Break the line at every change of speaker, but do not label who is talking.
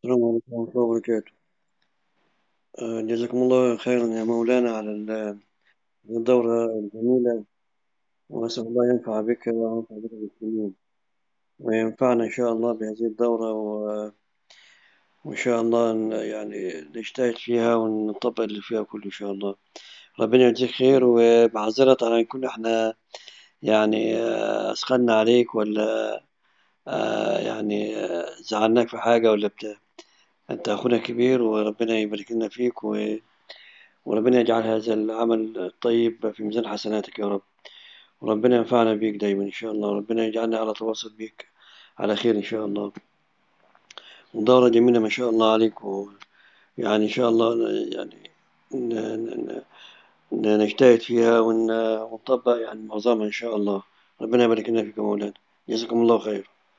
السلام عليكم ورحمة الله وبركاته. جزاكم الله خيرا يا مولانا على الدورة الجميلة، وأسأل الله ينفع بك وينفع بك المسلمين، وينفعنا إن شاء الله بهذه الدورة وإن شاء الله يعني نجتهد فيها ونطبق اللي فيها كله إن شاء الله. ربنا يجزيك خير، ومعذرة على إن كنا إحنا يعني أثقلنا عليك ولا يعني زعلناك في حاجة ولا بتاع. أنت أخونا كبير، وربنا يبارك لنا فيك وربنا يجعل هذا العمل الطيب في ميزان حسناتك يا رب، وربنا ينفعنا بيك دايما إن شاء الله، وربنا يجعلنا على تواصل بيك على خير إن شاء الله. ودورة جميلة ما شاء الله عليك، ويعني إن شاء الله يعني ن- نجتهد فيها ونطبق يعني معظمها إن شاء الله. ربنا يبارك لنا فيك يا مولانا، جزاكم الله خير.